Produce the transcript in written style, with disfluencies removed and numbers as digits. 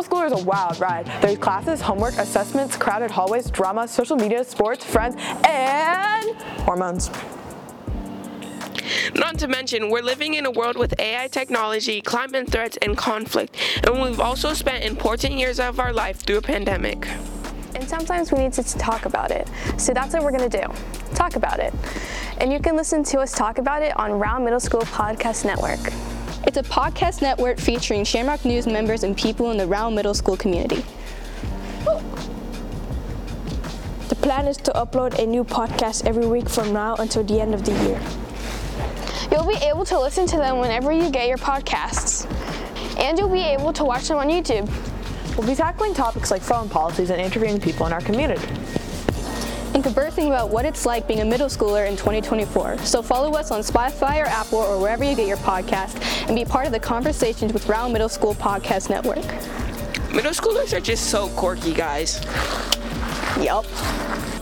school is a wild ride. There's classes, homework, assessments, crowded hallways, drama, social media, sports, friends, and hormones. Not to mention, we're living in a world with AI technology, climate threats, and conflict, and we've also spent important years of our life through a pandemic. And sometimes we need to talk about it. So that's what we're going to do. Talk about it. And you can listen to us talk about it on Round Middle School Podcast Network. It's a podcast network featuring Shamrock News members and people in the Round Middle School community. The plan is to upload a new podcast every week from now until the end of the year. You'll be able to listen to them whenever you get your podcasts. And you'll be able to watch them on YouTube. We'll be tackling topics like phone policies and interviewing people in our community. And conversing about what it's like being a middle schooler in 2024. So follow us on Spotify or Apple or wherever you get your podcast and be part of the conversations with Round Middle School Podcast Network. Middle schoolers are just so quirky, guys. Yup.